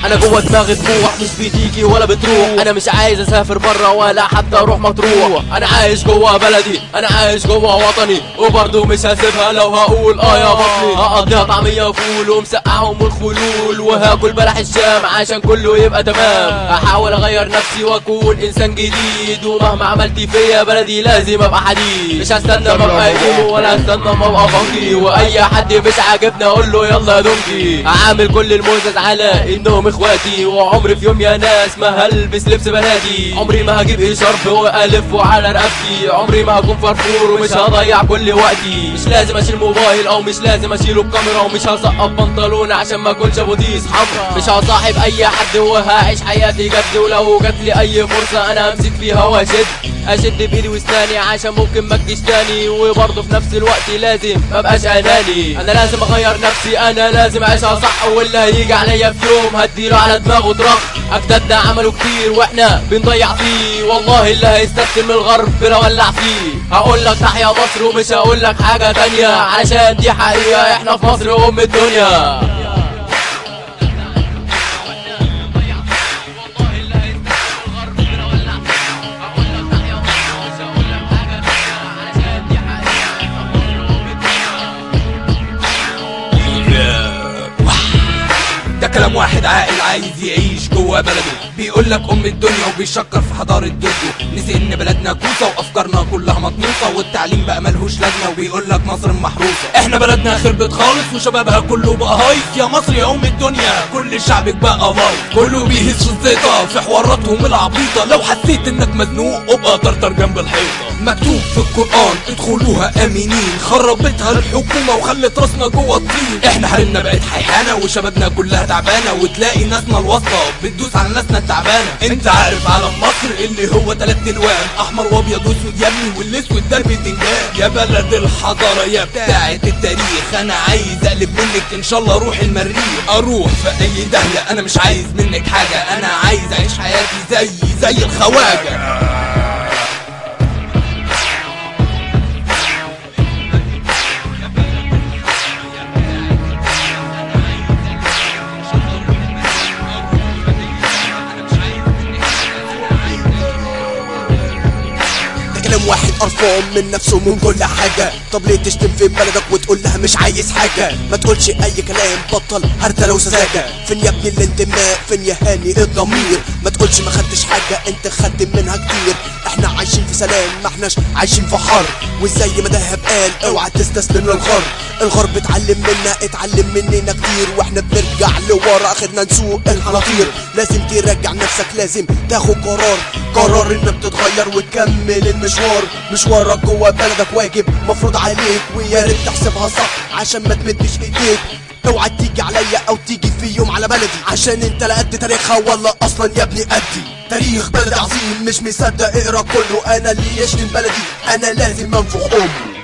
انا جوه دماغي طموح مش بتيجي ولا بتروح. انا مش عايز اسافر بره ولا حتى اروح مطروح. انا عايش جوه بلدي، انا عايش جوه وطني، وبرضه مش هسيبها لو هقول يا بطني. هقضيها طعميه فول ومسقعهم والخلول، وهاكل بلح الشام عشان كله يبقى تمام. هحاول اغير نفسي واكون انسان جديد، ومهما عملت فيا بلدي لازم ابقى حديد. مش هستنى ما ابقى قديم ولا هستنى ما ابقى فانكي، واي حد مش عاجبني اقول له يلا يا دونكي. هعامل كل الموزز على انهم اخواتي، وعمري في يوم يا ناس ما هلبس لبس بناتي. عمري ما هجيب شرف والفه على رقبتي، عمري ما هكون فرفور ومش هضيع كل وقتي. مش لازم اشيل موبايل او مش لازم اشيله الكاميرا، ومش هسقط بنطلون عشان ما اكونش ابو ديس حمرا. مش هصاحب اي حد وهعيش حياتي جد، ولو جات لي اي فرصه انا همسك فيها اشد بايدي واسناني عشان ممكن ما تجيش تاني. وبرضه في نفس الوقت لازم مبقاش اناني، انا لازم اغير نفسي، انا لازم اعيشها صح. واللي هيجي عليا في يوم هديله على دماغه طرق. اجدادنا عملوا كتير واحنا بنضيع فيه، والله اللي هيستسلم من الغرب بنولع فيه. هقول لك تحيا مصر ومش هقول لك حاجه تانيه، علشان دي حقيقه احنا في مصر ام الدنيا. ده كلام واحد عاقل عايز يعيش جوه بلده، بيقول لك ام الدنيا وبيشكر في حضاره جده. نسي ان بلدنا كوسه وافكارنا كلها مطموسه، والتعليم بقى ملهوش لازمه وبيقول لك مصر محروسه. احنا بلدنا خربت خالص وشبابها كله بقى هايص. يا مصر يا ام الدنيا كل شعبك بقى بايظ، كله بيهز في الزيطه في حواراتهم العبيطه. لو حسيت انك مزنوق ابقى طرطر جنب الحيطه. مكتوب في القران ادخلوها امنين، خربتها الحكومه وخلت راسنا جوه الطين. احنا حالنا بقت حيحانه وشبابنا كلها تعبانه، وتلاقي ناسنا الوسطى بتدوس على ناسنا التعبانه. انت عارف علم مصر اللي هو 3 الوان، احمر وابيض واسود يا ابني، والاسود ده البتنجان. يا بلد الحضاره يا بتاعه التاريخ، انا عايز اقلب منك ان شاء الله اروح المريخ. اروح في اي دهله انا مش عايز منك حاجه، انا عايز اعيش حياتي زي الخواجه. كلام واحد قرفان من نفسه من كل حاجة. طب ليه تشتم في بلدك وتقول لها مش عايز حاجة؟ ما تقولش اي كلام، بطل هرتله وسذاجة. فين يا ابني الانتماء، فين يا هاني الضمير؟ ما تقولش ما خدتش حاجة، انت خدت منها كتير. احنا عايشين في سلام ما احناش عايشين في حرب، وزي ما دهب قال اوعى تستسلم للغرب. الغرب اتعلم مننا كتير، واحنا بنرجع لورا اخدنا نسوق الحناطير. لازم ترجع نفسك، لازم تاخد قرار انك تتغير وتكمل المشوار. مشوارك جوه بلدك واجب مفروض عليك، ويا ريت تحسبها صح عشان ما تمدش ايديك. اوعى تيجي عليا او تيجي في يوم على بلدي، عشان انت لا قد تاريخها ولا اصلا يا ابني قدي. تاريخ بلد عظيم مش مصدق اقرا كله، انا اللي يشتم بلدي انا لازم انفخ امه.